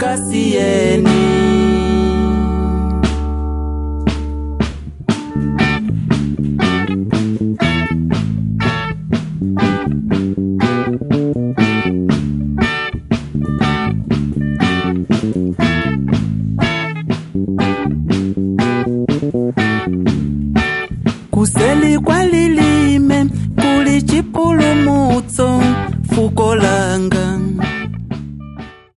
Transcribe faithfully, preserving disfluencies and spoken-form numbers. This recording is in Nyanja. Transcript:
kasiyeni. Kuseli kwa lilime kuli chipulumutso fuko langa.